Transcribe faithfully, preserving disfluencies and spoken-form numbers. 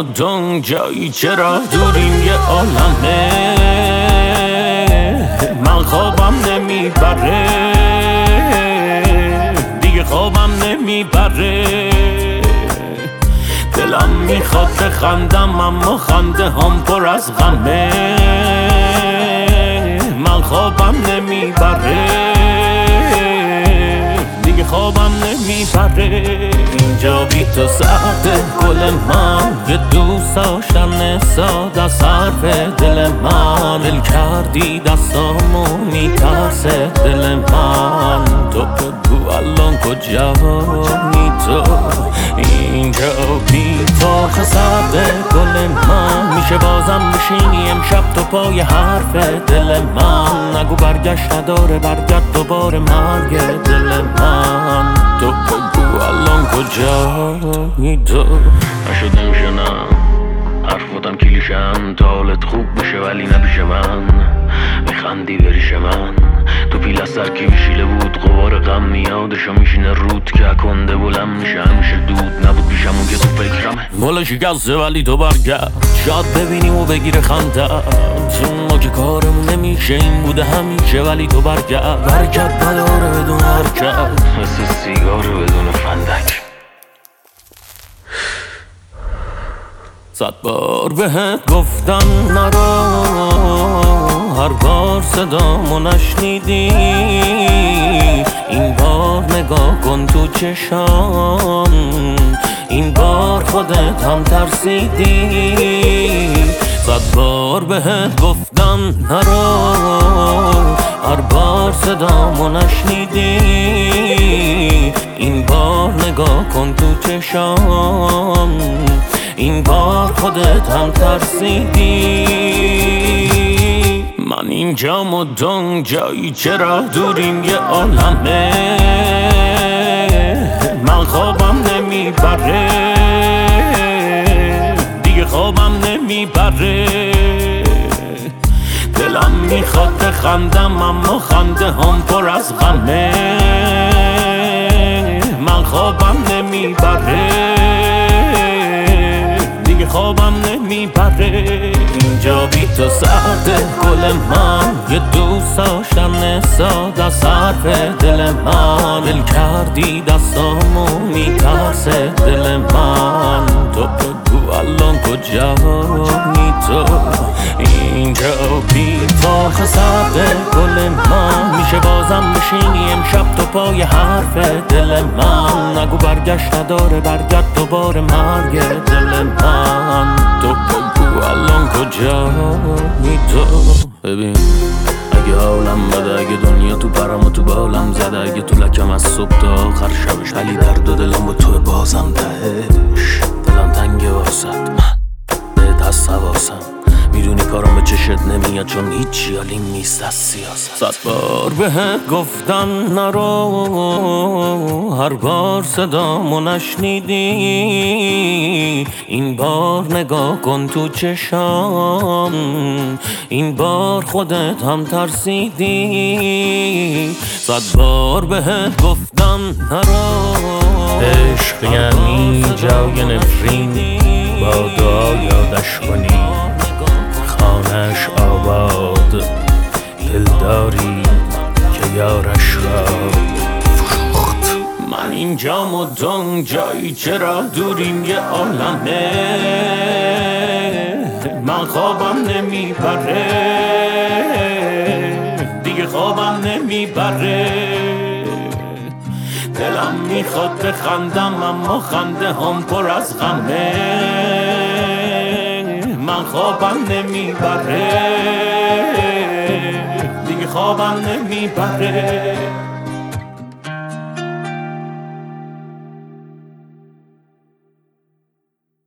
مدام جایی چرا دوریم یه عالمه من خوابم نمیبره دیگه خوابم نمیبره دلم میخواد بخندم اما خنده هم پر از غمه من خوابم نمیبره دیگه خوابم نمیبره اینجا بی تو سرده گل من یه دوست داشتن ساده از حرف دل من دل کردی دستامو میترسه دل من تو بگو الان کجایی تو اینجا بی تو خسرده گل من میشه بازم بشینی امشب تو پای حرف دل من نگو برگشت نداره برگرد دوباره مرگ دل من تو بگو الان کجایی تو نشدم شنم حرفاتم کلیشن تا حالت خوب بشه ولی نبیشه من میخندی بریش من تو پیل از سر کی میشیله بود غبار غم میادشو میشینه رود که کنده بلند میشه همیشه دود نبود پیشم اون که تو فکرمه والا شکسته ولی تو برگرد شاید ببینیم و بگیره خنده چون ما که کارمون نمیشه این بوده همیشه ولی تو برگرد برگرد نداره بدون حرکت مثل سیگار بدون فندک صد بار بهت گفتم نرو هر بار صدامو نشنیدی این بار نگاه کن تو چشام این بار خودت هم ترسیدی صد بار بهت گفتم نرو هر بار صدامو نشنیدی این بار نگاه کن تو چشام این بار خودت هم ترسیدی من اینجا مدام جایی چرا دوریم یه عالمه من خوابم نمیبره دیگه خوابم نمیبره دلم میخواد بخندم اما خنده هم پر از غمه من خوابم نمیبره خوابم نمیبره اینجا بی تو سرده گل من یه دوست داشتن ساده از حرف دل من دل کردی دستامو میترسه دل من تو بگو الان کجایی تو اینجا بی تو خسرده گل من میشه بازم بشینی امشب تو پای حرف دل من نگو برگشت نداره برگرد دوباره مرگ دل من تو بگو الان کجایی تو ببین اگه حالم بده اگه دنیا تو پرم و تو بالم زده اگه تو لکم از صبح تا آخر شبش ولی درد و دلم با تو بازم تهش دلم تنگه واسد من بهت هست حواسم میدونی کارم به چشت نمیاد چون هیچی حالیم نیست از سیاست صد بار بهت گفتم نرو هر بار صدامو نشنیدی این بار نگاه کن تو چشام این بار خودت هم ترسیدی صد بار بهت گفتم نرو عشق یعنی جای نفرین با دعا یادش کنی خانش آباد دلداری که یارش را فروخت من اینجا مدام جایی چرا دوریم یه عالمه من خوابم نمیبره دیگه خوابم نمیبره دلم میخواد بخندم اما خنده هم پر از غمه من خوابم نمیبره دیگه خوابم نمیبره